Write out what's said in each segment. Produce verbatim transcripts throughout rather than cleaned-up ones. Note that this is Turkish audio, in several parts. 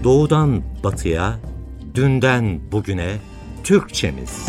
Doğudan batıya, dünden bugüne Türkçemiz.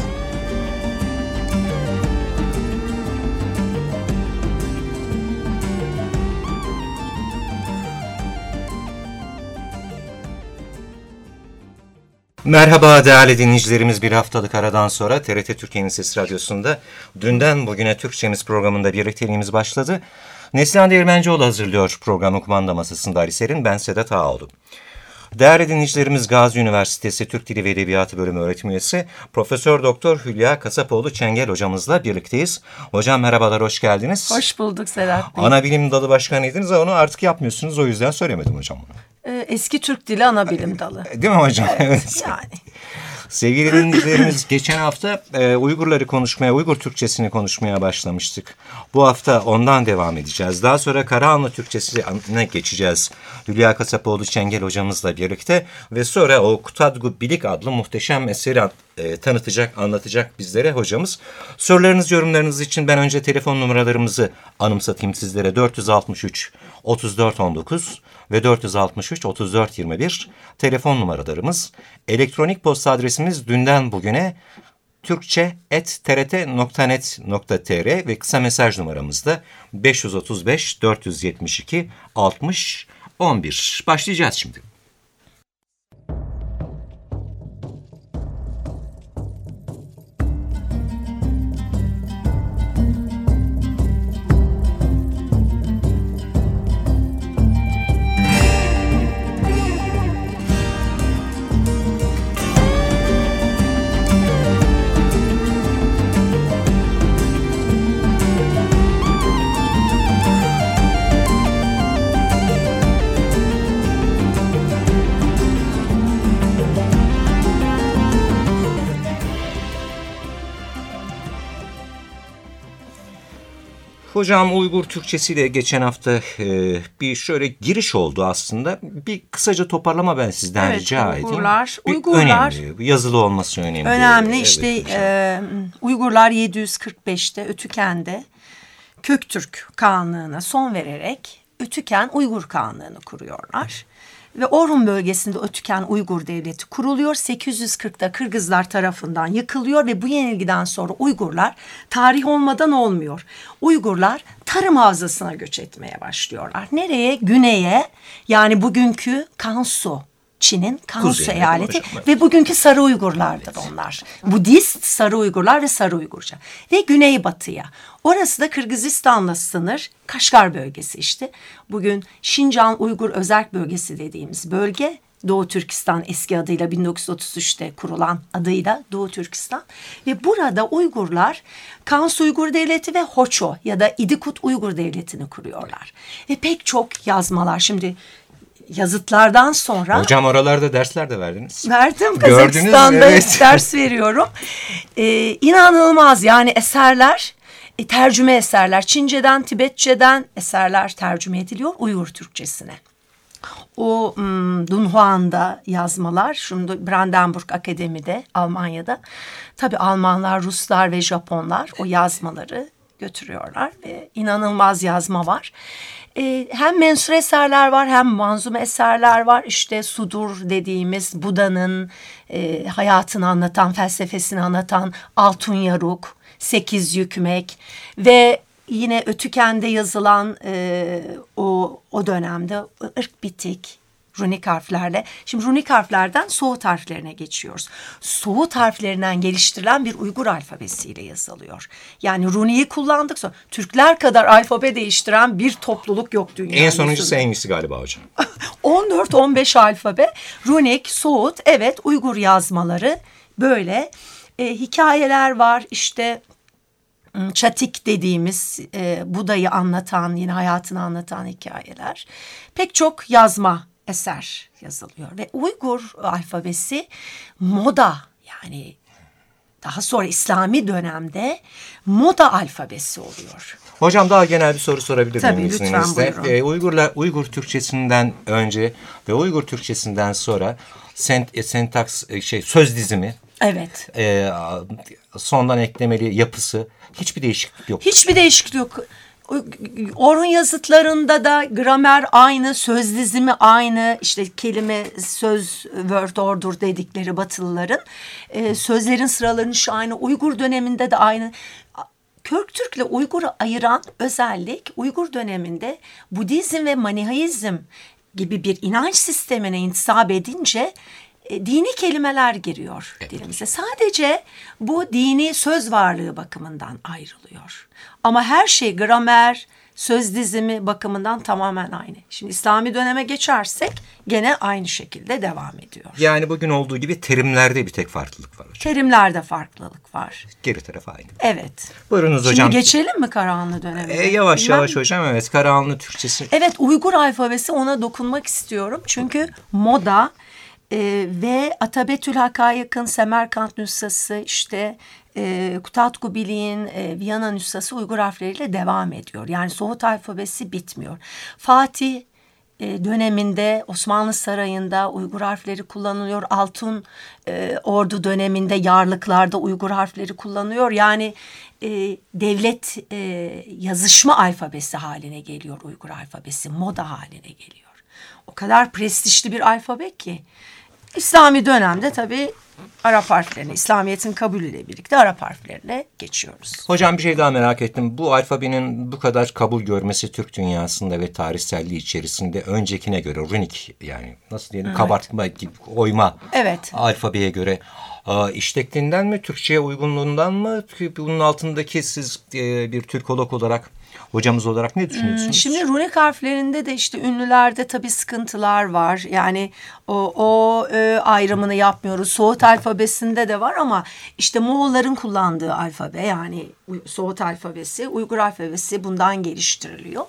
Merhaba değerli dinleyicilerimiz, bir haftalık aradan sonra T R T Türkiye'nin Sesi Radyosu'nda Dünden Bugüne Türkçemiz programında birlikteliğimiz başladı. Neslihan Değirmencioğlu hazırlıyor programı, kumanda masasında Ali Serin, ben Sedat Ağoğlu. Değerli dinleyicilerimiz, Gazi Üniversitesi Türk Dili ve Edebiyatı Bölümü öğretim üyesi Profesör Doktor Hülya Kasapoğlu Çengel hocamızla birlikteyiz. Hocam merhabalar, hoş geldiniz. Hoş bulduk Sedat Bey. Ana bilim dalı başkanıydınız ama onu artık yapmıyorsunuz, o yüzden söylemedim hocam bunu. Eski Türk Dili ana bilim dalı. Değil mi hocam? Evet, yani. Sevgili dinleyicilerimiz, geçen hafta e, Uygurları konuşmaya, Uygur Türkçesini konuşmaya başlamıştık. Bu hafta ondan devam edeceğiz. Daha sonra Karahanlı Türkçesine geçeceğiz. Hülya Kasapoğlu Çengel hocamızla birlikte ve sonra o Kutadgu Bilik adlı muhteşem eseri e, tanıtacak, anlatacak bizlere hocamız. Sorularınız, yorumlarınız için ben önce telefon numaralarımızı anımsatayım sizlere. dört yüz altmış üç otuz dört on dokuz ve dört yüz altmış üç otuz dört yirmi bir telefon numaralarımız. Elektronik posta adresimiz dünden bugüne türkçe at t r t nokta net nokta t r ve kısa mesaj numaramız da beş yüz otuz beş dört yüz yetmiş iki altmış on bir. Başlayacağız şimdi. Hocam, Uygur Türkçesiyle geçen hafta e, bir şöyle giriş oldu aslında. Bir kısaca toparlama ben sizden evet, rica Uygurlar, edeyim. Bir Uygurlar, önemli, yazılı olması önemli. Önemli evet, işte e, Uygurlar yedi yüz kırk beşte Ötüken'de Köktürk Kağanlığı'na son vererek Ötüken Uygur Kağanlığı'nı kuruyorlar. Ve Orhun bölgesinde Ötüken Uygur Devleti kuruluyor. sekiz yüz kırkta Kırgızlar tarafından yıkılıyor ve bu yenilgiden sonra Uygurlar tarih olmadan olmuyor. Uygurlar tarım havzasına göç etmeye başlıyorlar. Nereye? Güneye, yani bugünkü Kansu. Çin'in Kansu eyaleti ve bugünkü Sarı Uygurlardır onlar. Budist Sarı Uygurlar ve Sarı Uygurca. Ve güneybatıya. Orası da Kırgızistan'la sınır, Kaşgar bölgesi işte. Bugün Şincan Uygur Özerk Bölgesi dediğimiz bölge. Doğu Türkistan eski adıyla bin dokuz yüz otuz üçte kurulan adıyla Doğu Türkistan. Ve burada Uygurlar Kansu Uygur Devleti ve Hoço ya da İdikut Uygur Devleti'ni kuruyorlar. Ve pek çok yazmalar şimdi... Yazıtlardan sonra... Hocam oralarda dersler de verdiniz. Verdim. Kazakistan'da evet. Ders veriyorum. Ee, inanılmaz yani eserler, e, tercüme eserler. Çince'den, Tibetçe'den eserler tercüme ediliyor Uygur Türkçesine. O um, Dunhuan'da yazmalar, şimdi Brandenburg Akademi'de, Almanya'da. Tabii Almanlar, Ruslar ve Japonlar o yazmaları götürüyorlar ve inanılmaz yazma var. Ee, hem mensur eserler var, hem manzume eserler var. İşte Sudur dediğimiz Buda'nın e, hayatını anlatan, felsefesini anlatan Altun Yaruk, Sekiz Yükmek ve yine Ötüken'de yazılan e, o o dönemde ırk bitik runik harflerle. Şimdi runik harflerden Soğut harflerine geçiyoruz. Soğut harflerinden geliştirilen bir Uygur alfabesiyle yazılıyor. Yani runiyi kullandık sonra. Türkler kadar alfabe değiştiren bir topluluk yok dünyada. En sonuncusu en iyisi galiba hocam. on dört on beş alfabe. Runik, Soğut, evet Uygur yazmaları böyle. E, hikayeler var işte... Çatik dediğimiz e, Buda'yı anlatan, yine hayatını anlatan hikayeler. Pek çok yazma eser yazılıyor ve Uygur alfabesi moda, yani daha sonra İslami dönemde moda alfabesi oluyor. Hocam daha genel bir soru sorabilir miyim? Tabii lütfen buyurun. Ee, Uygurlar, Uygur Türkçesinden önce ve Uygur Türkçesinden sonra sent, sentaks şey söz dizimi. Evet. E, sondan eklemeli yapısı hiçbir değişiklik yok. Hiçbir değişiklik yok. Orhun yazıtlarında da gramer aynı, söz dizimi aynı, işte kelime, söz, word order dedikleri Batılıların. E, sözlerin sıralanışı aynı, Uygur döneminde de aynı. Köktürk'le Uygur'u ayıran özellik Uygur döneminde Budizm ve Manihaizm gibi bir inanç sistemine intisap edince e, dini kelimeler giriyor evet. dilimize. Sadece bu dini söz varlığı bakımından ayrılıyor. Ama her şey gramer, söz dizimi bakımından tamamen aynı. Şimdi İslami döneme geçersek gene aynı şekilde devam ediyor. Yani bugün olduğu gibi terimlerde bir tek farklılık var hocam. Terimlerde farklılık var. Geri tarafı aynı. Evet. Buyurunuz Şimdi hocam. Şimdi geçelim mi Karahanlı dönemine? E, yavaş Bilmem yavaş mi? hocam evet Karahanlı Türkçesi. Evet Uygur alfabesi ona dokunmak istiyorum. Çünkü moda e, ve Atabetül Hakayık'ın Semerkant nüshası işte e, Kutatku Bilik'in e, Viyana nüshası Uygur harfleriyle devam ediyor. Yani Soğut alfabesi bitmiyor. Fatih e, döneminde Osmanlı Sarayı'nda Uygur harfleri kullanılıyor. Altun e, Ordu döneminde yarlıklarda Uygur harfleri kullanılıyor. Yani e, devlet e, yazışma alfabesi haline geliyor Uygur alfabesi. Moda haline geliyor. O kadar prestijli bir alfabe ki. İslami dönemde tabii Arap harflerine, İslamiyet'in kabulüyle birlikte Arap harflerine geçiyoruz. Hocam bir şey daha merak ettim. Bu alfabenin bu kadar kabul görmesi Türk dünyasında ve tarihselliği içerisinde öncekine göre runik yani nasıl diyelim evet. kabartma gibi oyma evet. alfabeye göre işlekliğinden mi Türkçe'ye uygunluğundan mı bunun altındaki siz bir Türkolog olarak hocamız olarak ne düşünüyorsunuz? Şimdi runik harflerinde de işte ünlülerde tabii sıkıntılar var. Yani o, o e, ayrımını yapmıyoruz. Soğut alfabesinde de var ama işte Moğolların kullandığı alfabe yani Soğut alfabesi, Uygur alfabesi bundan geliştiriliyor.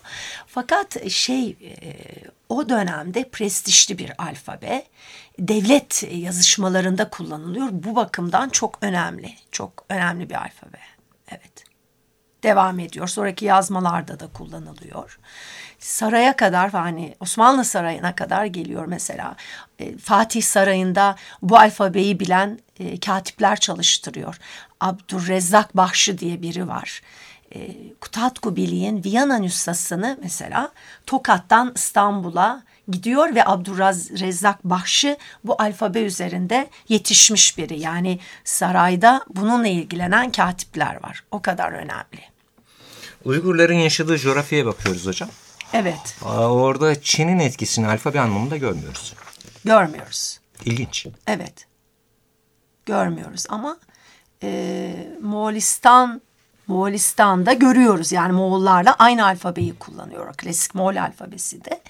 Fakat şey e, o dönemde prestijli bir alfabe. Devlet yazışmalarında kullanılıyor. Bu bakımdan çok önemli. Çok önemli bir alfabe. Evet. Devam ediyor. Sonraki yazmalarda da kullanılıyor. Saraya kadar hani Osmanlı Sarayı'na kadar geliyor mesela. E, Fatih Sarayı'nda bu alfabeyi bilen e, katipler çalıştırıyor. Abdurrezzak Bahşi diye biri var. E, Kutatku Bilik'in Viyana nüshasını mesela Tokat'tan İstanbul'a gidiyor ve Abdurrezzak Bahşi bu alfabe üzerinde yetişmiş biri. Yani sarayda bununla ilgilenen katipler var. O kadar önemli. Uygurların yaşadığı coğrafyaya bakıyoruz hocam. Evet. Orada Çin'in etkisini alfabe anlamında görmüyoruz. Görmüyoruz. İlginç. Evet. Görmüyoruz ama e, Moğolistan Moğolistan'da görüyoruz. Yani Moğollarla aynı alfabeyi kullanıyor. Klasik Moğol alfabesi de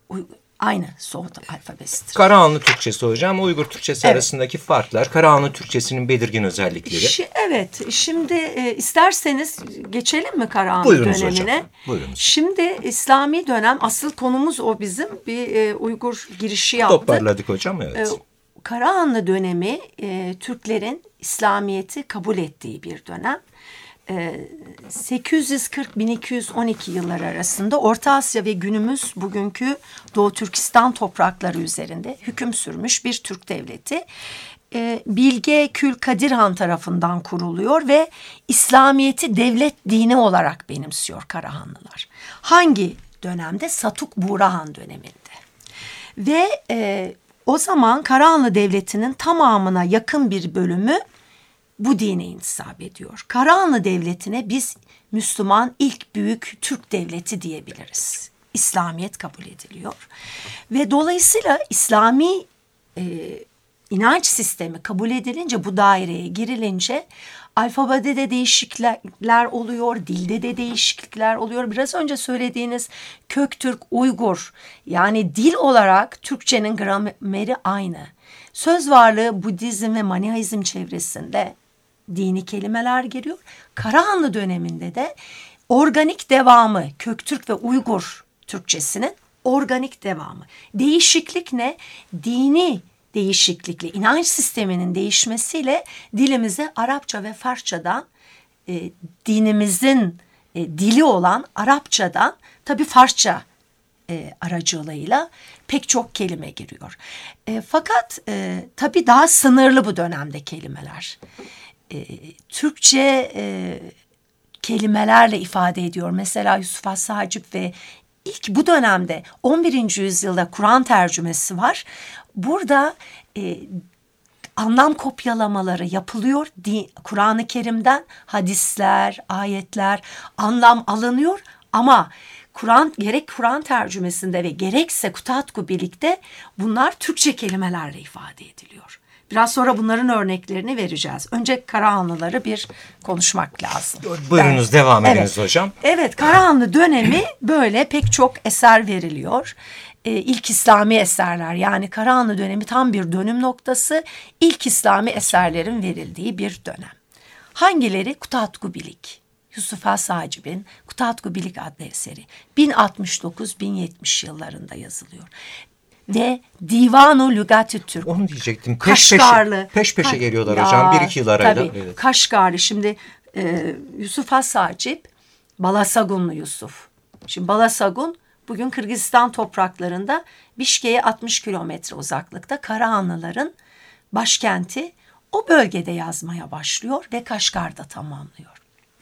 aynı Soğut alfabesidir. Karahanlı Türkçesi hocam, Uygur Türkçesi evet. arasındaki farklar, Karahanlı Türkçesinin belirgin özellikleri. Şi, evet, şimdi e, isterseniz geçelim mi Karahanlı Buyurunuz dönemine? Hocam. Buyurunuz. Şimdi İslami dönem, asıl konumuz o bizim. Bir e, Uygur girişi yaptık. Toparladık hocam, evet. E, Karahanlı dönemi e, Türklerin İslamiyet'i kabul ettiği bir dönem. sekiz yüz kırk bin iki yüz on iki yılları arasında Orta Asya ve günümüz bugünkü Doğu Türkistan toprakları üzerinde hüküm sürmüş bir Türk devleti. Bilge Kül Kadir Han tarafından kuruluyor ve İslamiyet'i devlet dini olarak benimsiyor Karahanlılar. Hangi dönemde? Satuk Buğra döneminde. Ve e, o zaman Karahanlı Devleti'nin tamamına yakın bir bölümü bu dine intisap ediyor. Karahanlı Devleti'ne biz Müslüman ilk büyük Türk devleti diyebiliriz. İslamiyet kabul ediliyor. Ve dolayısıyla İslami e, inanç sistemi kabul edilince, bu daireye girilince alfabede de değişiklikler oluyor, dilde de değişiklikler oluyor. Biraz önce söylediğiniz Köktürk, Uygur, yani dil olarak Türkçenin grameri aynı. Söz varlığı Budizm ve Manihaizm çevresinde dini kelimeler giriyor. Karahanlı döneminde de organik devamı, Köktürk ve Uygur Türkçesinin organik devamı. Değişiklik ne? Dini değişiklikle, inanç sisteminin değişmesiyle dilimize Arapça ve Farsçadan, e, dinimizin e, dili olan Arapçadan, tabii Farsça e, aracılığıyla pek çok kelime giriyor. E, fakat e, tabii daha sınırlı bu dönemde kelimeler. E, Türkçe e, kelimelerle ifade ediyor. Mesela Yusuf Has Hacip ve ilk bu dönemde on birinci yüzyılda Kur'an tercümesi var. Burada e, anlam kopyalamaları yapılıyor. Kur'an-ı Kerim'den hadisler, ayetler, anlam alınıyor ama Kur'an gerek Kur'an tercümesinde ve gerekse Kutatku Bilik'te bunlar Türkçe kelimelerle ifade ediliyor. Biraz sonra bunların örneklerini vereceğiz. Önce Karahanlıları bir konuşmak lazım. Buyurunuz, ben, devam ediniz evet, hocam. Evet, Karahanlı dönemi böyle pek çok eser veriliyor. Ee, ilk İslami eserler, yani Karahanlı dönemi tam bir dönüm noktası. İlk İslami eserlerin verildiği bir dönem. Hangileri? Kutatku Bilik. Yusuf Has Hacip'in Kutatku Bilik adlı eseri bin altmış dokuz bin yetmiş yıllarında yazılıyor. Ve Divanu Lügat-ı Türk. Onu diyecektim. Peş Kaşgarlı. Peşe, peş peşe ha, geliyorlar ya, hocam. Bir iki yıl arayla. Tabii. Evet. Kaşgarlı. Şimdi e, Yusuf Has Hacip Balasagunlu Yusuf. Şimdi Balasagun bugün Kırgızistan topraklarında Bişkek'e altmış kilometre uzaklıkta, Karahanlıların başkenti. O bölgede yazmaya başlıyor ve Kaşgar'da tamamlıyor.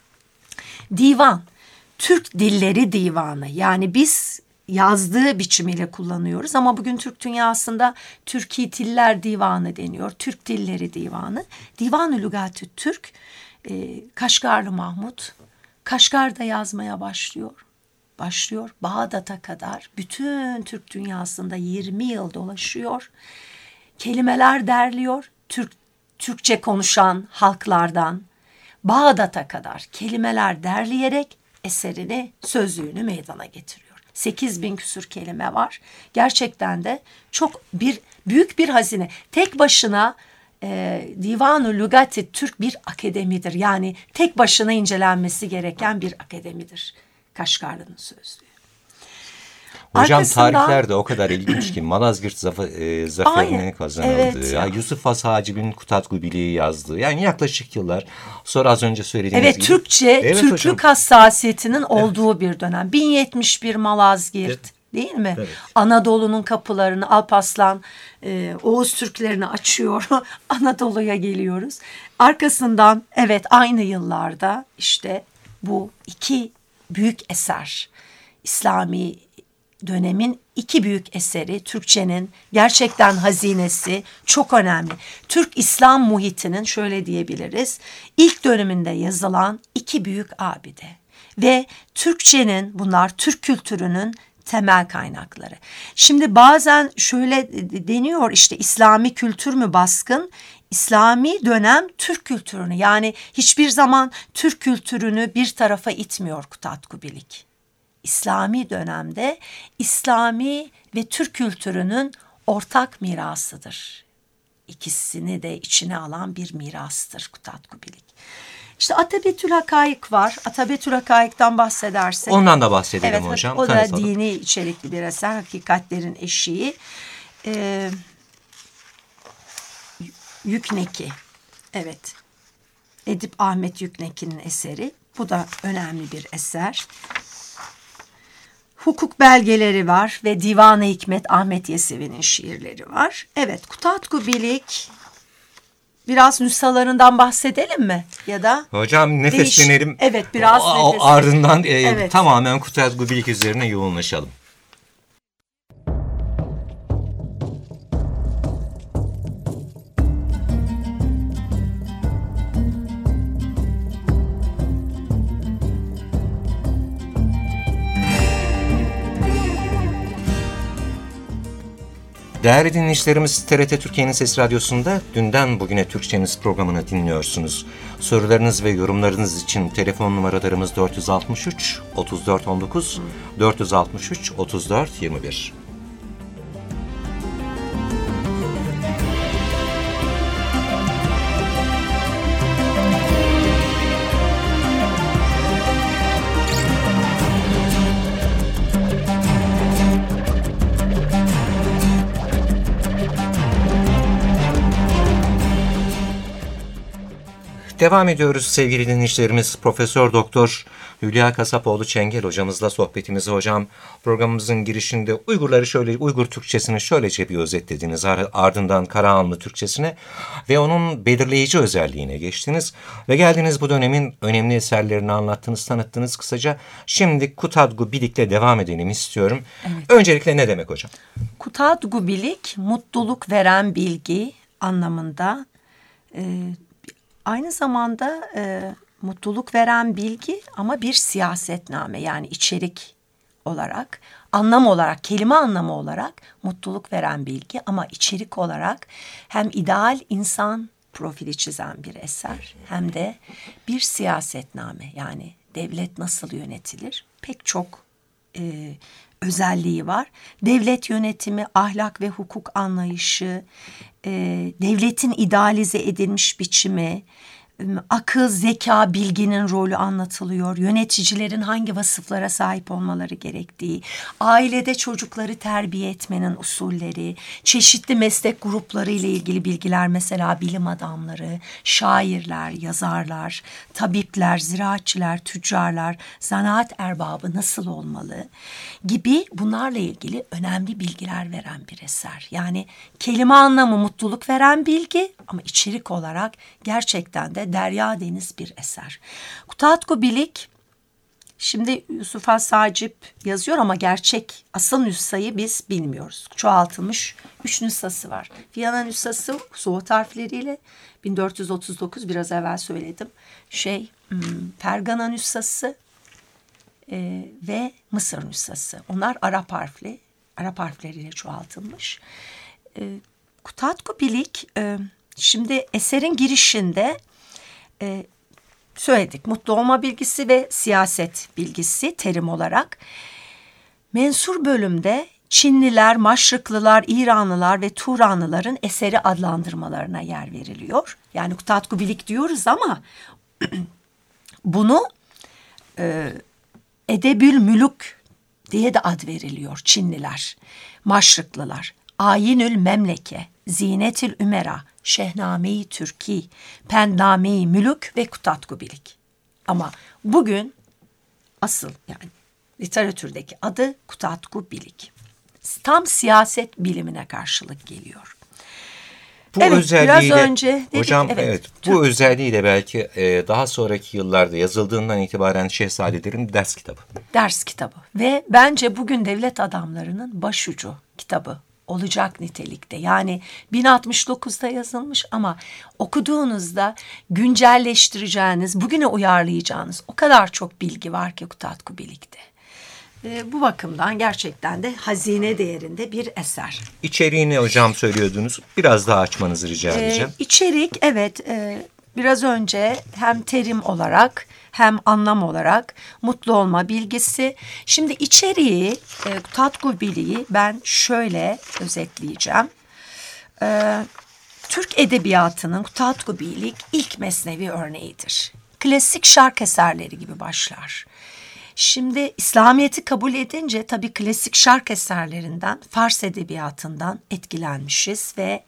Divan, Türk Dilleri Divanı, yani biz yazdığı biçimiyle kullanıyoruz ama bugün Türk dünyasında Türki Diller Divanı deniyor, Türk Dilleri Divanı. Divan-ı Lügat-ı Türk, e, Kaşgarlı Mahmut, Kaşgar'da yazmaya başlıyor. Başlıyor, Bağdat'a kadar bütün Türk dünyasında yirmi yıl dolaşıyor. Kelimeler derliyor, Türk Türkçe konuşan halklardan Bağdat'a kadar kelimeler derleyerek eserini, sözlüğünü meydana getiriyor. sekiz bin küsur kelime var. Gerçekten de çok bir büyük bir hazine. Tek başına e, Divan-ı Lügat-ı Türk bir akademidir. Yani tek başına incelenmesi gereken bir akademidir. Kaşgarlı'nın sözlüğü. Hocam Arkasından, tarihler de o kadar ilginç ki Malazgirt zafer, e, zaferine kazanıldı. Evet ya. Yusuf Has Hacip'in Kutatku Bilik'i yazdığı. Yani yaklaşık yıllar. Sonra az önce söylediğiniz evet, gibi. Türkçe, Evet, Türklük hocam. hassasiyetinin olduğu bir dönem. bin yetmiş bir Malazgirt. Evet. Değil mi? Evet. Anadolu'nun kapılarını Alparslan, e, Oğuz Türklerini açıyor. Anadolu'ya geliyoruz. Arkasından evet aynı yıllarda işte bu iki büyük eser, İslami dönemin iki büyük eseri, Türkçenin gerçekten hazinesi, çok önemli. Türk-İslam muhitinin şöyle diyebiliriz, ilk döneminde yazılan iki büyük abide ve Türkçenin, bunlar Türk kültürünün temel kaynakları. Şimdi bazen şöyle deniyor, işte İslami kültür mü baskın? İslami dönem Türk kültürünü, yani hiçbir zaman Türk kültürünü bir tarafa itmiyor Kutatku Bilik. İslami dönemde İslami ve Türk kültürünün ortak mirasıdır. İkisini de içine alan bir mirastır Kutatku Bilik. İşte Atabetül Hakaik var. Atabetül Hakaik'ten bahsedersek. Ondan da bahsedelim evet, hocam. O da Tanıtalım. dini içerikli bir eser. Hakikatlerin eşiği. Ee, Yükneki. Evet. Edip Ahmet Yükneki'nin eseri. Bu da önemli bir eser. Hukuk belgeleri var ve Divan-ı Hikmet Ahmet Yesevi'nin şiirleri var. Evet, Kutatku Bilik, biraz nüshalarından bahsedelim mi? Ya da hocam nefeslenelim. Değiş... Evet, biraz o, nefeslenelim. Ardından e, evet. tamamen Kutatku Bilik üzerine yoğunlaşalım. Değerli dinleyicilerimiz, T R T Türkiye'nin Ses Radyosu'nda Dünden Bugüne Türkçeniz programını dinliyorsunuz. Sorularınız ve yorumlarınız için telefon numaralarımız dört yüz altmış üç otuz dört on dokuz, dört yüz altmış üç otuz dört yirmi bir. Devam ediyoruz sevgili dinleyicilerimiz. Profesör Doktor Hülya Kasapoğlu Çengel hocamızla sohbetimizi hocam programımızın girişinde Uygurları şöyle, Uygur Türkçesini şöylece bir özetlediniz. Ardından Karahanlı Türkçesine ve onun belirleyici özelliğine geçtiniz. Ve geldiniz bu dönemin önemli eserlerini anlattınız, tanıttınız kısaca. Şimdi Kutadgu Bilik'le devam edelim istiyorum. Evet. Öncelikle ne demek hocam? Kutadgu Bilik, mutluluk veren bilgi anlamında. Ee, aynı zamanda e, mutluluk veren bilgi ama bir siyasetname, yani içerik olarak, anlam olarak, kelime anlamı olarak mutluluk veren bilgi ama içerik olarak hem ideal insan profili çizen bir eser hem de bir siyasetname, yani devlet nasıl yönetilir, pek çok e, özelliği var. Devlet yönetimi, ahlak ve hukuk anlayışı, e, devletin idealize edilmiş biçimi, akıl, zeka, bilginin rolü anlatılıyor. Yöneticilerin hangi vasıflara sahip olmaları gerektiği, ailede çocukları terbiye etmenin usulleri, çeşitli meslek grupları ile ilgili bilgiler, mesela bilim adamları, şairler, yazarlar, tabipler, ziraatçılar, tüccarlar, zanaat erbabı nasıl olmalı gibi, bunlarla ilgili önemli bilgiler veren bir eser. Yani kelime anlamı mutluluk veren bilgi ama içerik olarak gerçekten de derya deniz bir eser. Kutadgu Bilik, şimdi Yusuf Has Sacip yazıyor ama gerçek asıl nüshayı biz bilmiyoruz. Çoğaltılmış üç nüshası var. Viyana nüshası Suud harfleriyle bin dört yüz otuz dokuz, biraz evvel söyledim. Şey, Fergana nüshası e, ve Mısır nüshası. Onlar Arap harfli, Arap harfleriyle çoğaltılmış. E, Kutadgu Bilik, e, şimdi eserin girişinde Ee, söyledik, mutlu olma bilgisi ve siyaset bilgisi terim olarak. Mensur bölümde Çinliler, Maşrıklılar, İranlılar ve Turanlıların eseri adlandırmalarına yer veriliyor. Yani Kutadgu Bilik diyoruz ama bunu e, Edebül Mülük diye de ad veriliyor. Çinliler, Maşrıklılar, Ayinül Memleke, Zinetül Ümera, Şehname-i Türki, Pendame-i Mülük ve Kutadgu Bilik. Ama bugün asıl, yani literatürdeki adı Kutadgu Bilik. Tam siyaset bilimine karşılık geliyor. Bu evet, özelliğiyle, biraz önce dedik, hocam evet, evet, bu özelliğiyle belki e, daha sonraki yıllarda yazıldığından itibaren Şehzadelerin ders kitabı. Ders kitabı ve bence bugün devlet adamlarının başucu kitabı olacak nitelikte. Yani bin altmış dokuzda yazılmış ama okuduğunuzda güncelleştireceğiniz, bugüne uyarlayacağınız o kadar çok bilgi var ki Kutadgu Bilik'te. E, bu bakımdan gerçekten de hazine değerinde bir eser. İçeriğini hocam söylüyordunuz. Biraz daha açmanızı rica edeceğim. E, içerik, evet, e, biraz önce hem terim olarak hem anlam olarak mutlu olma bilgisi. Şimdi içeriği, e, Kutadgu Bilik'i ben şöyle özetleyeceğim. E, Türk edebiyatının Kutadgu Bilik ilk mesnevi örneğidir. Klasik şark eserleri gibi başlar. Şimdi İslamiyet'i kabul edince tabii klasik şark eserlerinden, Fars edebiyatından etkilenmişiz ve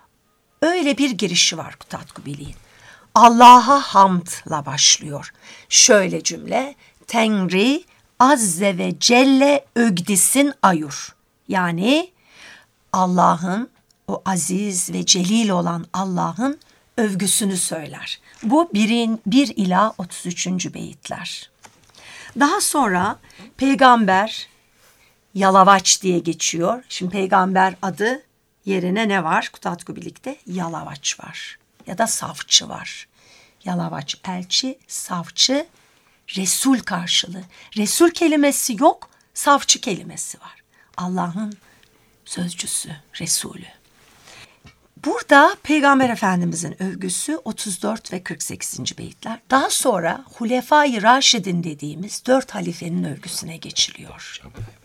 öyle bir girişi var Kutadgu Bilik'in. Allah'a hamdla başlıyor. Şöyle cümle: Tengri azze ve celle ögdisin ayur. Yani Allah'ın, o aziz ve celil olan Allah'ın övgüsünü söyler. Bu birin, bir ila otuz üçüncü beyitler. Daha sonra peygamber Yalavaç diye geçiyor. Şimdi peygamber adı yerine ne var? Kutadgu Bilik'te Yalavaç var. Ya da savcı var. Yalavaç elçi, savcı Resul karşılığı. Resul kelimesi yok, savcı kelimesi var. Allah'ın sözcüsü, Resulü. Burada Peygamber Efendimizin övgüsü otuz dört ve kırk sekizinci beyitler. Daha sonra Hulefai Raşidin dediğimiz dört halifenin övgüsüne geçiliyor.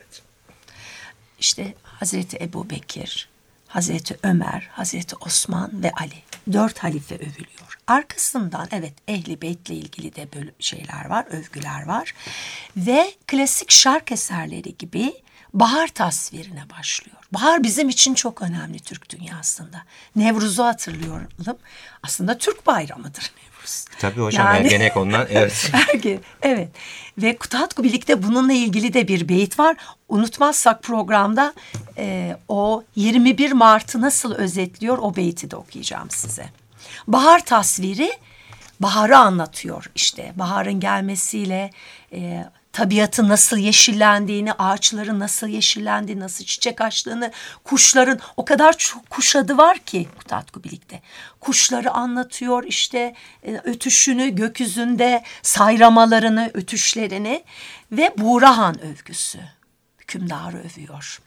İşte Hazreti Ebu Bekir, Hazreti Ömer, Hazreti Osman ve Ali. Dört halife övülüyor. Arkasından evet Ehl-i Beyt'le ilgili de böyle şeyler var, övgüler var. Ve klasik şark eserleri gibi bahar tasvirine başlıyor. Bahar bizim için çok önemli Türk dünyasında. Nevruz'u hatırlıyorum. Aslında Türk bayramıdır Nevruz. Tabii hocam, yani, Ergenekon'dan evet. Ergen, evet. Ve Kutadgu Bilik'te bununla ilgili de bir beyit var. Unutmazsak programda e, o yirmi bir Mart'ı nasıl özetliyor o beyti de okuyacağım size. Bahar tasviri baharı anlatıyor işte. Baharın gelmesiyle e, tabiatın nasıl yeşillendiğini, ağaçların nasıl yeşillendiğini, nasıl çiçek açtığını, kuşların o kadar çok kuş adı var ki Kutadgu Bilik'te. Kuşları anlatıyor işte, ötüşünü, gökyüzünde sayramalarını, ötüşlerini ve Buğrahan övgüsü. Hükümdarı övüyor.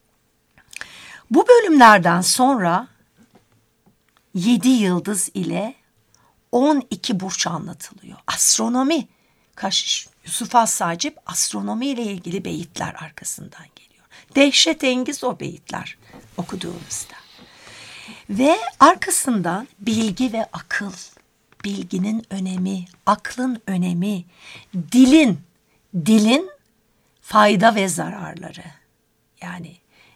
Bu bölümlerden sonra yedi yıldız ile on iki burç anlatılıyor. Astronomi. Kaş, Yusuf Has Hacip astronomi ile ilgili beyitler arkasından geliyor. Dehşetengiz o beyitler okuduğumuzda. Ve arkasından bilgi ve akıl, bilginin önemi, aklın önemi, dilin, dilin fayda ve zararları. Yani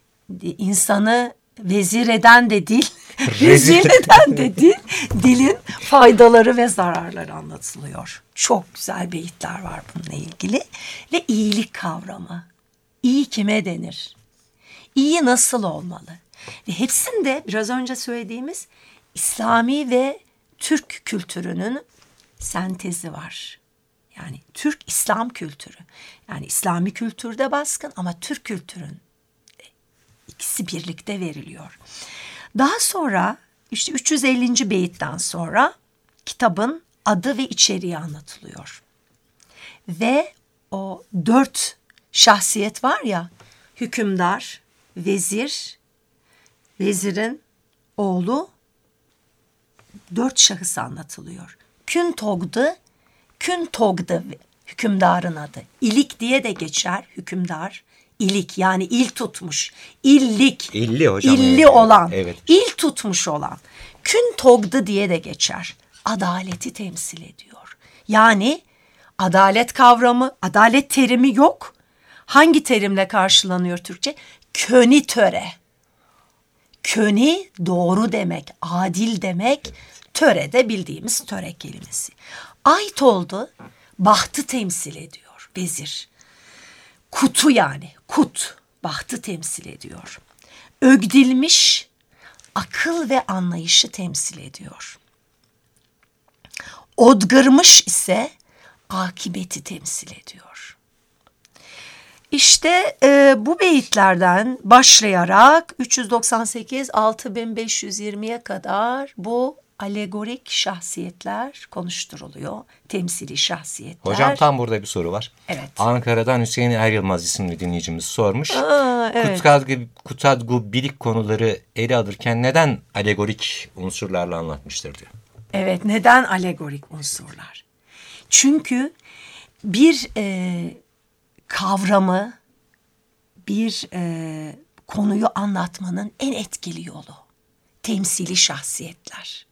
insanı vezir eden de dil, rezil eden de dil, dilin faydaları ve zararları anlatılıyor. Çok güzel beyitler var bununla ilgili. Ve iyilik kavramı. İyi kime denir? İyi nasıl olmalı? Ve hepsinde biraz önce söylediğimiz İslami ve Türk kültürünün sentezi var. Yani Türk-İslam kültürü. Yani İslami kültürde baskın ama Türk kültürün İkisi birlikte veriliyor. Daha sonra işte üç yüz ellinci beyitten sonra kitabın adı ve içeriği anlatılıyor. Ve o dört şahsiyet var ya, hükümdar, vezir, vezirin oğlu, dört şahıs anlatılıyor. Küntog'du, Küntog'du hükümdarın adı. İlik diye de geçer hükümdar. İlik yani il tutmuş, illik, İlli hocam. illi evet. olan, evet. il tutmuş olan. Küntog'du diye de geçer. Adaleti temsil ediyor. Yani adalet kavramı, adalet terimi yok. Hangi terimle karşılanıyor Türkçe? Könitöre. Köni doğru demek, adil demek. Evet. Töre de bildiğimiz töre kelimesi. Aytoldu bahtı temsil ediyor, vezir. Kutu yani, kut, bahtı temsil ediyor. Ögdilmiş, akıl ve anlayışı temsil ediyor. Odgırmış ise akibeti temsil ediyor. İşte e, bu beyitlerden başlayarak üç yüz doksan sekiz altı bin beş yüz yirmiye kadar bu alegorik şahsiyetler konuşturuluyor. Temsili şahsiyetler. Hocam tam burada bir soru var. Evet. Ankara'dan Hüseyin Er Yılmaz isimli dinleyicimiz sormuş. Aa, evet. Kutadgu, Kutadgu Bilik konuları ele alırken neden alegorik unsurlarla anlatmıştır diyor. Evet, neden alegorik unsurlar? Çünkü bir e, kavramı, bir e, konuyu anlatmanın en etkili yolu temsili şahsiyetler.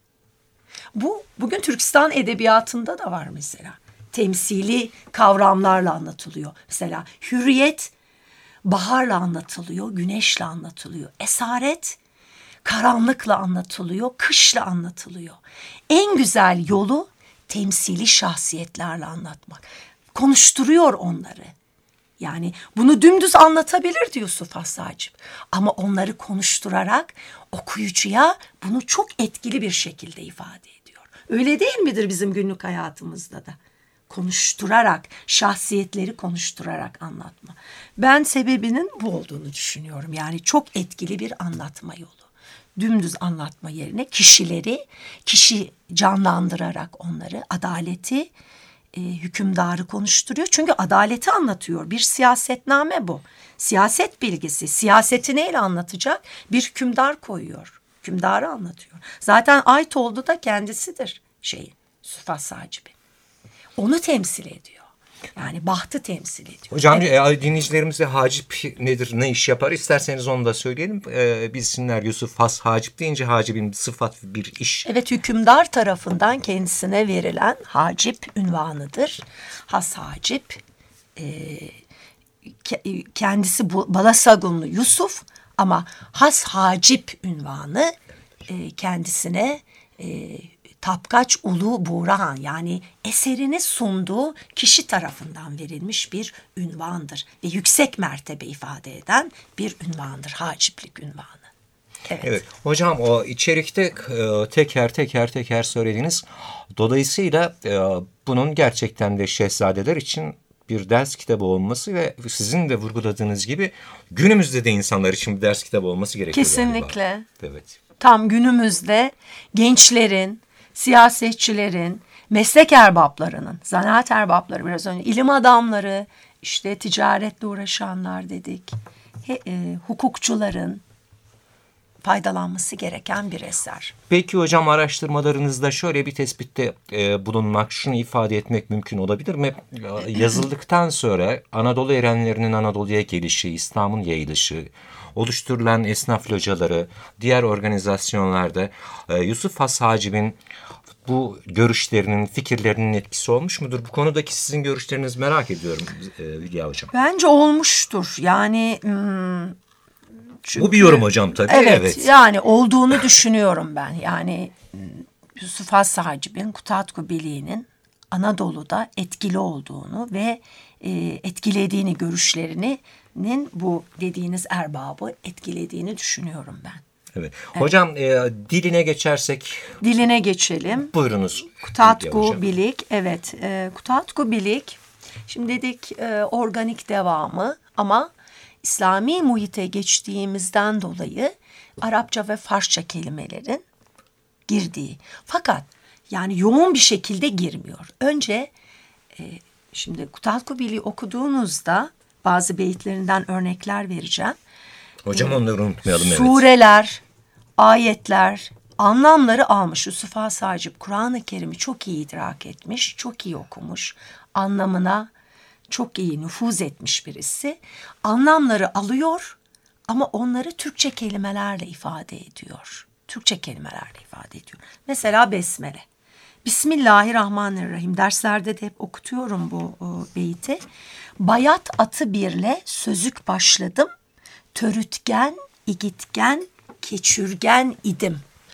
Bu bugün Türkistan edebiyatında da var mesela. Temsili kavramlarla anlatılıyor. Mesela hürriyet baharla anlatılıyor, güneşle anlatılıyor. Esaret karanlıkla anlatılıyor, kışla anlatılıyor. En güzel yolu temsili şahsiyetlerle anlatmak. Konuşturuyor onları. Yani bunu dümdüz anlatabilirdi Yusuf Has Hacip. Ama onları konuşturarak okuyucuya bunu çok etkili bir şekilde ifade ediyor. Öyle değil midir bizim günlük hayatımızda da? Konuşturarak, şahsiyetleri konuşturarak anlatma. Ben sebebinin bu olduğunu düşünüyorum. Yani çok etkili bir anlatma yolu. Dümdüz anlatma yerine kişileri, kişi canlandırarak onları, adaleti, e, hükümdarı konuşturuyor. Çünkü adaleti anlatıyor. Bir siyasetname bu. Siyaset bilgisi. Siyaseti neyle anlatacak? Bir hükümdar koyuyor. Hükümdarı anlatıyor. Zaten Aytoldu da kendisidir şeyin, Yusuf Has Hacip'in. Onu temsil ediyor. Yani bahtı temsil ediyor. Hocam evet. dinleyicilerimize Hacip nedir, ne iş yapar isterseniz onu da söyleyelim. Ee, bilsinler Yusuf Has Hacip deyince Hacip'in sıfat bir iş. Evet, hükümdar tarafından kendisine verilen Hacip ünvanıdır. Has Hacip e, kendisi Balasagunlu Yusuf ama Has Hacip ünvanı e, kendisine e, Tapkaç Ulu Buğrahan yani eserini sunduğu kişi tarafından verilmiş bir ünvandır. Ve yüksek mertebe ifade eden bir ünvandır. Haciplik ünvanı. Evet. Evet. Hocam o içerikte e, teker teker teker söylediğiniz dolayısıyla e, bunun gerçekten de şehzadeler için bir ders kitabı olması ve sizin de vurguladığınız gibi günümüzde de insanlar için bir ders kitabı olması gerekiyor. Kesinlikle. Galiba. Evet. Tam günümüzde gençlerin, siyasetçilerin, meslek erbaplarının, zanaat erbapları biraz önce, ilim adamları, işte ticaretle uğraşanlar dedik, he, e, hukukçuların faydalanması gereken bir eser. Peki hocam araştırmalarınızda şöyle bir tespitte e, bulunmak, şunu ifade etmek mümkün olabilir mi? Yazıldıktan sonra Anadolu erenlerinin Anadolu'ya gelişi, İslam'ın yayılışı, oluşturulan esnaf locaları, diğer organizasyonlarda e, Yusuf Has Hacip'in bu görüşlerinin, fikirlerinin etkisi olmuş mudur? Bu konudaki sizin görüşlerinizi merak ediyorum e, Hülya Hocam. Bence olmuştur. Yani... Hmm, çünkü, bu bir yorum hocam tabii. Evet, evet. Yani olduğunu düşünüyorum ben. Yani Yusuf Has Hacip'in Kutatku Biliği'nin Anadolu'da etkili olduğunu ve e, etkilediğini görüşlerinin bu dediğiniz erbabı etkilediğini düşünüyorum ben. Evet. Hocam evet. E, diline geçersek. Diline geçelim. Buyurunuz. Kutatku Bilik. Evet. E, Kutatku Bilik. Şimdi dedik e, organik devamı ama İslami muhite geçtiğimizden dolayı Arapça ve Farsça kelimelerin girdiği. Fakat yani yoğun bir şekilde girmiyor. Önce e, şimdi Kutatku Biliği okuduğunuzda bazı beyitlerinden örnekler vereceğim. Hocam onları unutmayalım. Evet. Sureler, ayetler, anlamları almış. Yusuf Has Hacip Kur'an-ı Kerim'i çok iyi idrak etmiş, çok iyi okumuş, anlamına çok iyi nüfuz etmiş birisi. Anlamları alıyor ama onları Türkçe kelimelerle ifade ediyor. Türkçe kelimelerle ifade ediyor. Mesela Besmele. Bismillahirrahmanirrahim. Derslerde de hep okutuyorum bu o, beyti. Bayat atı birle sözük başladım. Törütgen, igitgen, keçürgen idim.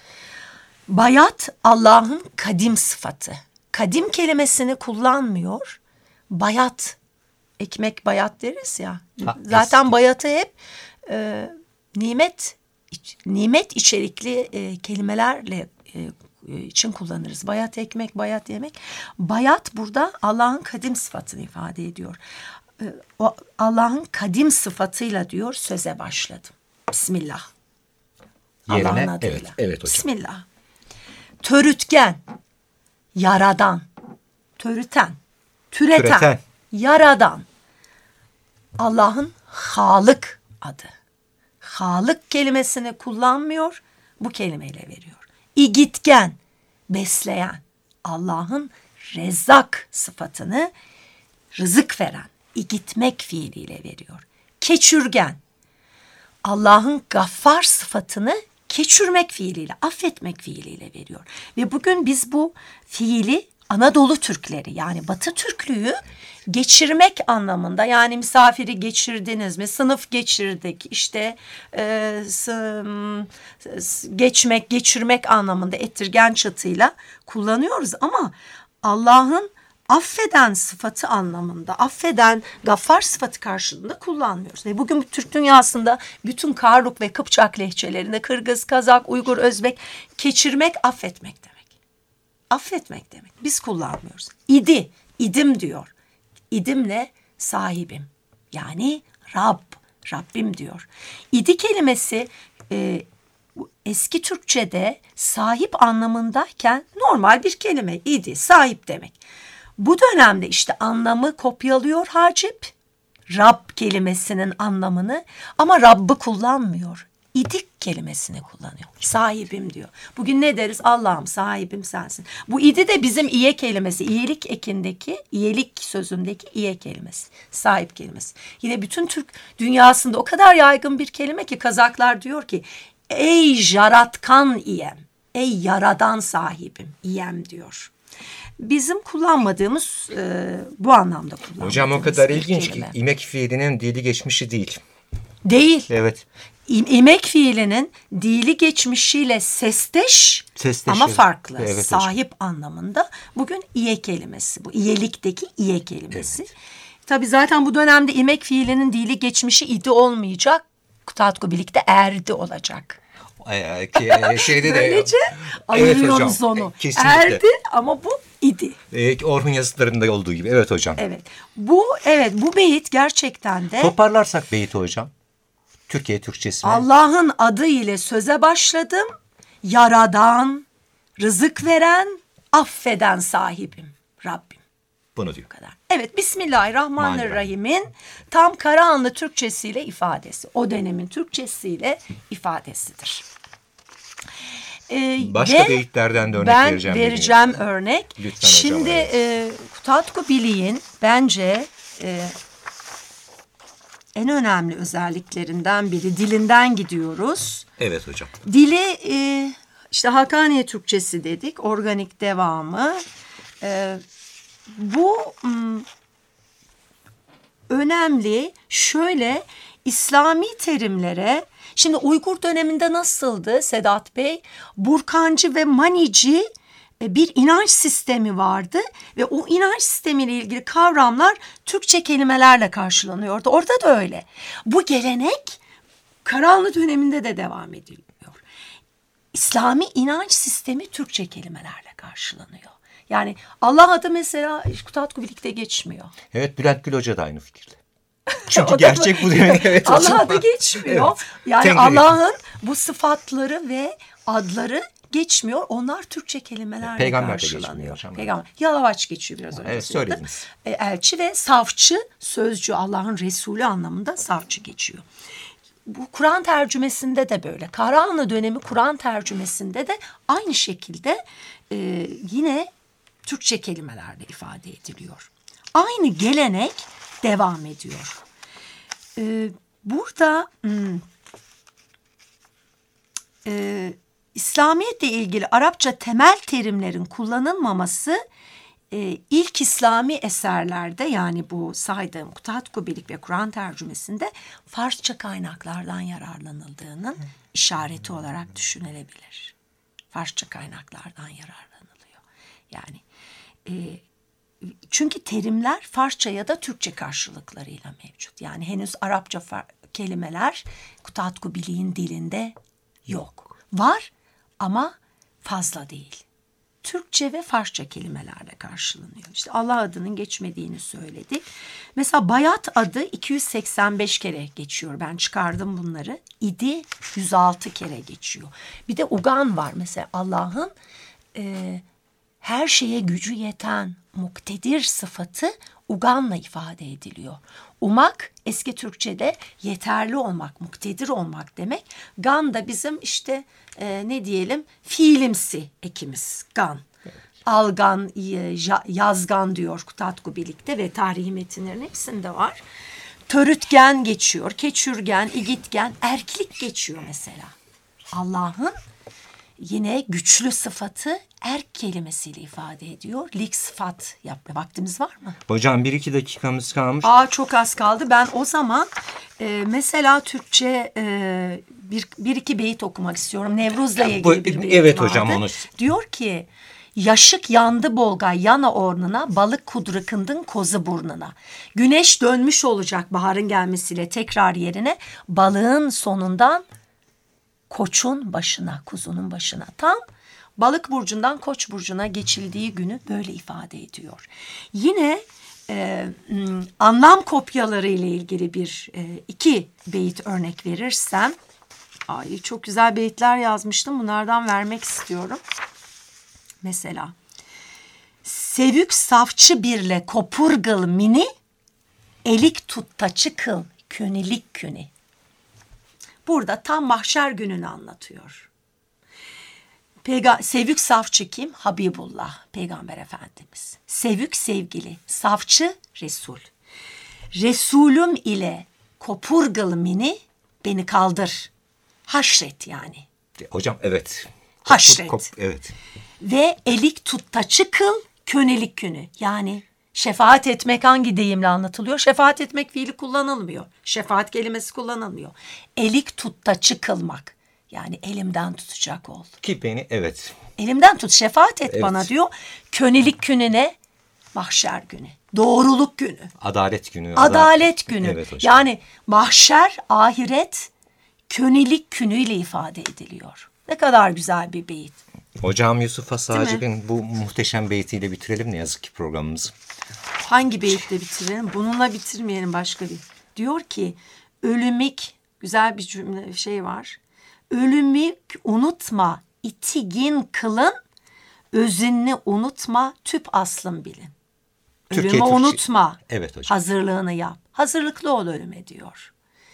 Bayat Allah'ın kadim sıfatı. Kadim kelimesini kullanmıyor. Bayat, ekmek bayat deriz ya. Ha, zaten eski. Bayatı hep e, nimet nimet içerikli e, kelimelerle e, için kullanırız. Bayat ekmek, bayat yemek. Bayat burada Allah'ın kadim sıfatını ifade ediyor. E, o Allah'ın kadim sıfatıyla diyor söze başladım. Bismillah. Yerine, Allah'ın adıyla. Evet, evet hocam. Bismillah. Törütgen, yaradan, törüten, türeten, türeten. Yaradan. Allah'ın Halık adı. Halık kelimesini kullanmıyor, bu kelimeyle veriyor. İgitgen, besleyen. Allah'ın Rezzak sıfatını rızık veren, igitmek fiiliyle veriyor. Keçürgen, Allah'ın Gaffar sıfatını keçürmek fiiliyle, affetmek fiiliyle veriyor. Ve bugün biz bu fiili Anadolu Türkleri yani Batı Türklüğü geçirmek anlamında, yani misafiri geçirdiniz mi, sınıf geçirdik, işte e, sı, geçmek, geçirmek anlamında ettirgen çatıyla kullanıyoruz ama Allah'ın affeden sıfatı anlamında, affeden Gaffar sıfatı karşılığında kullanmıyoruz. Ve bugün Türk dünyasında bütün Karluk ve Kıpçak lehçelerinde Kırgız, Kazak, Uygur, Özbek keçirmek, affetmek demek. Affetmek demek. Biz kullanmıyoruz. İdi, idim diyor. İdimle sahibim. Yani Rab, Rabbim diyor. İdi kelimesi e, eski Türkçe'de sahip anlamındayken normal bir kelime. İdi, sahip demek. Bu dönemde işte anlamı kopyalıyor Hacip. Rab kelimesinin anlamını ama Rabb'ı kullanmıyor. İdik kelimesini kullanıyor. Sahibim diyor. Bugün ne deriz? Allah'ım sahibim sensin. Bu idi de bizim iye kelimesi. İyilik ekindeki, iyilik sözündeki iye kelimesi. Sahip kelimesi. Yine bütün Türk dünyasında o kadar yaygın bir kelime ki Kazaklar diyor ki ey jaratkan iyem. Ey yaradan sahibim iyem diyor. bizim kullanmadığımız e, bu anlamda kullanmadığımız. Hocam o kadar bir ilginç kelime. ki imek fiilinin dili geçmişi değil. Değil. Evet. İ- İmek fiilinin dili geçmişiyle sesteş, Sesteş, ama evet. farklı. Evet, sahip anlamında. Bugün iye kelimesi bu. İyelikteki iye kelimesi. Evet. Tabii zaten bu dönemde imek fiilinin dili geçmişi idi olmayacak. Kutatku birlikte erdi olacak. Ee, ki, e, şeyde de Böylece evet ayırıyoruz hocam, onu. kesinlikle. Erdi ama bu idi. Ee, Orhun yazıtlarında olduğu gibi. Evet hocam. Evet. Bu evet bu beyit gerçekten de Toparlarsak beyti hocam. Türkiye Türkçesi mi? Allah'ın adı ile söze başladım. Yaradan, rızık veren, affeden sahibim. Rabbim. Bunu diyor. Bu kadar. Evet, Bismillahirrahmanirrahim'in tam Karahanlı Türkçesiyle ifadesi. O dönemin Türkçesiyle ifadesidir. Ee, Başka ve beyitlerden de örnek ben vereceğim. vereceğim örnek. Lütfen hocam, Şimdi evet. e, Kutatku Bilik'in bence e, en önemli özelliklerinden biri, dilinden gidiyoruz. Evet hocam. Dili e, işte Hakaniye Türkçesi dedik, organik devamı. E, bu m, önemli. Şöyle İslami terimlere, şimdi Uygur döneminde nasıldı Sedat Bey? Burkancı ve Manici e, bir inanç sistemi vardı ve o inanç sistemiyle ilgili kavramlar Türkçe kelimelerle karşılanıyordu. Orada da öyle. Bu gelenek Karahanlı döneminde de devam ediliyor. İslami inanç sistemi Türkçe kelimelerle karşılanıyor. Yani Allah adı mesela Kutatku Bilik'te geçmiyor. Evet, Bülent Gül Hoca da aynı fikirde. Çünkü gerçek bu demek. Evet, Allah hocam. adı geçmiyor. Evet. Yani Tenkit Allah'ın bu sıfatları ve adları geçmiyor. Onlar Türkçe kelimelerle Peygamber de karşılanıyor. geçmiyor hocam. Peygamber. Yalavaç geçiyor biraz önce. Evet, söyledim. söylediniz. E, elçi ve savcı, sözcü, Allah'ın Resulü anlamında savcı geçiyor. Bu Kur'an tercümesinde de böyle. Karahanlı dönemi Kur'an tercümesinde de aynı şekilde e, yine Türkçe kelimelerle ifade ediliyor. Aynı gelenek devam ediyor. Ee, burada hmm, e, İslamiyetle ilgili Arapça temel terimlerin kullanılmaması e, ilk İslami eserlerde, yani bu saydığım Kutatku Bilik ve Kur'an tercümesinde Farsça kaynaklardan yararlanıldığının işareti olarak düşünülebilir. Farsça kaynaklardan yararlanılıyor. Yani e, çünkü terimler Farsça ya da Türkçe karşılıklarıyla mevcut. Yani henüz Arapça kelimeler Kutatku Bilik'in dilinde yok. Var ama fazla değil. Türkçe ve Farsça kelimelerle karşılanıyor. İşte Allah adının geçmediğini söyledik. Mesela Bayat adı iki yüz seksen beş kere geçiyor. Ben çıkardım bunları. İdi yüz altı kere geçiyor. Bir de Ugan var mesela, Allah'ın e, her şeye gücü yeten, muktedir sıfatı Ugan'la ifade ediliyor. Umak eski Türkçe'de yeterli olmak, muktedir olmak demek. Gan da bizim işte e, ne diyelim fiilimsi ekimiz gan. Evet. Algan, yazgan diyor Kutatku Bilik'te ve tarihi metinlerin hepsinde var. Törütgen geçiyor, keçürgen, igitgen, erklik geçiyor mesela. Allah'ın yine güçlü sıfatı erk kelimesiyle ifade ediyor. Lik sıfat yapma. Vaktimiz var mı? Hocam bir iki dakikamız kalmış. Aa, çok az kaldı. Ben o zaman e, mesela Türkçe e, bir, bir iki beyit okumak istiyorum. Nevruz'la ilgili Bu, bir beyit evet vardı. hocam onu. Diyor ki, yaşık yandı bolgay yana ornuna, balık kudrukındın kozu burnuna. Güneş dönmüş olacak baharın gelmesiyle tekrar yerine, balığın sonundan Koçun başına, kuzunun başına. Tam Balık burcundan Koç burcuna geçildiği günü böyle ifade ediyor. Yine e, anlam kopyaları ile ilgili bir e, iki beyit örnek verirsem, ay çok güzel beyitler yazmıştım. Bunlardan vermek istiyorum. Mesela sevük safçı birle kopurgıl mini, elik tuttaçı kıl könilik küni. Burada tam mahşer gününü anlatıyor. Peyga- Sevük safçı kim? Habibullah, Peygamber Efendimiz. Sevük sevgili, safçı Resul. Resulüm ile kopurgıl mini, beni kaldır. Haşret yani. Hocam evet. Haşret. Kop, kop, evet. Ve elik tuttaçı kıl Könelik künü, yani şefaat etmek hangi deyimle anlatılıyor? Şefaat etmek fiili kullanılmıyor. Şefaat kelimesi kullanılmıyor. Elik tutta çıkılmak. Yani elimden tutacak ol. Ki beni evet. Elimden tut, şefaat et Evet. bana diyor. Könelik günü ne? Mahşer günü. Doğruluk günü. Adalet günü. Adalet günü. Evet hocam. Yani mahşer, ahiret könelik günüyle ifade ediliyor. Ne kadar güzel bir beyit. Hocam Yusuf Has Değil mi? Hacib'in bu muhteşem beytiyle bitirelim ne yazık ki programımızı. Hangi beyitle bitirelim? Bununla bitirmeyelim, başka bir. Diyor ki ölümik, güzel bir cümle şey var. Ölümük unutma itigin kılın, özünni unutma tüp aslın bilin. Türkiye Ölümü Türkçe- unutma. Evet hocam. Hazırlığını yap. Hazırlıklı ol ölüme diyor.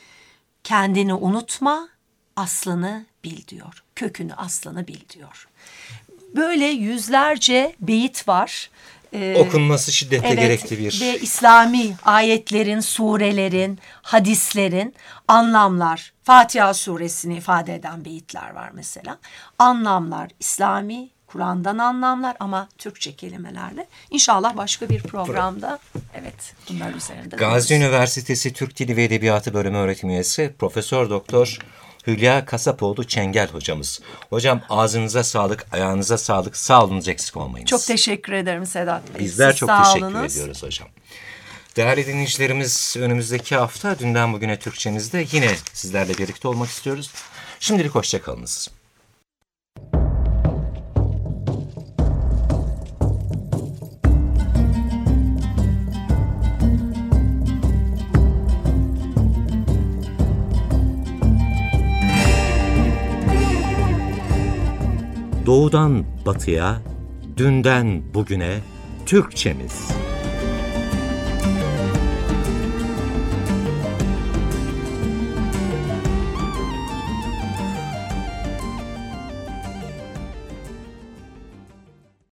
Kendini unutma, aslını bil diyor. Kökünü, aslını bil diyor. Böyle yüzlerce beyit var. Ee, Okunması şiddetle evet, gerekli bir. ve İslami ayetlerin, surelerin, hadislerin anlamlar. Fatiha suresini ifade eden beyitler var mesela. Anlamlar İslami, Kur'an'dan anlamlar ama Türkçe kelimelerle. İnşallah başka bir programda evet bunlar üzerinde. Gazi dururuz. Üniversitesi Türk Dili ve Edebiyatı Bölümü öğretim üyesi Profesör Doktor Hülya Kasapoğlu Çengel hocamız. Hocam ağzınıza sağlık, ayağınıza sağlık. Sağ olunuz, eksik olmayınız. Çok teşekkür ederim Sedat Bey. Bizler Siz çok sağ teşekkür olunuz. ediyoruz hocam. Değerli dinleyicilerimiz, önümüzdeki hafta Dünden Bugüne Türkçemizde yine sizlerle birlikte olmak istiyoruz. Şimdilik hoşça kalınız. Doğudan batıya, dünden bugüne Türkçemiz.